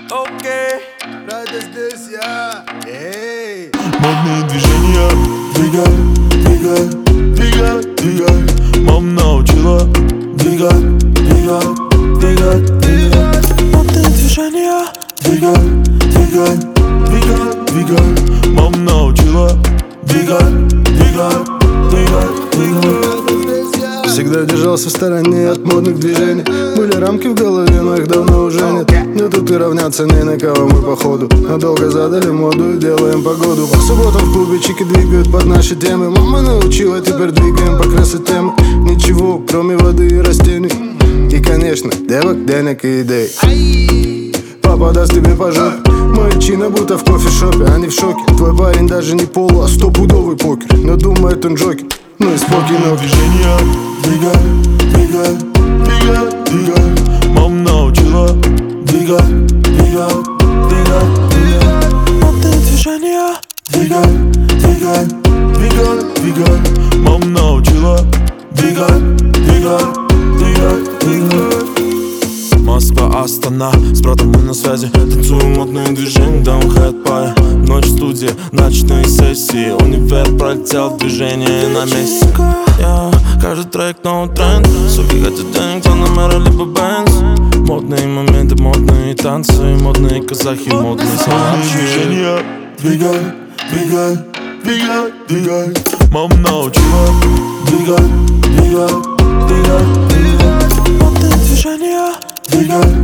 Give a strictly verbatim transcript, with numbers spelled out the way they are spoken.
Окей, это здесь я. Эй. Модные движения. Двигай, двигай, двигай, двигай. Мама научила. Двигай, двигай, двигай, двигай. Модные движения. Двигай, двигай, двигай, двигай. Мама научила. Двигай, двигай, двигай, двигай. Всегда держался в стороне от модных движений. Были рамки в голове, но их давно уже нет. Но тут и равняться не на кого мы походу. Надолго задали моду и делаем погоду. По субботам в клубе чики двигают под наши темы. Мама научила, теперь двигаем по красоте. Ничего, кроме воды и растений. И, конечно, девок, денег и идей. Папа даст тебе по жопе. Мои чины будто в кофешопе, они в шоке. Твой парень даже не полу, а стопудовый покер. Но думает он джокер, ну и спокойно. Модные движения. Двигай, двигай, двигай, двигай. Мама научила. Двигай, двигай, двигай, двигай. Модные движения. Двигай, двигай, двигай, двигай. Мама научила. Двигай, двигай, двигай, двигай. Москва, Астана, с братом мы на связи. Танцуем модные движения, даун хэт пай. Ночь в студии, ночные сессии. Универ пролетел, движение на месте. Yeah, каждый трек новый тренд. Суки хотят денег, за номера либо бенз. Модные моменты, модные танцы. Модные казахи, модные движения. Двигай, двигай, двигай, двигай. Мама научила. Двигай, двигай, двигай, двигай. Модные движения. Двигай,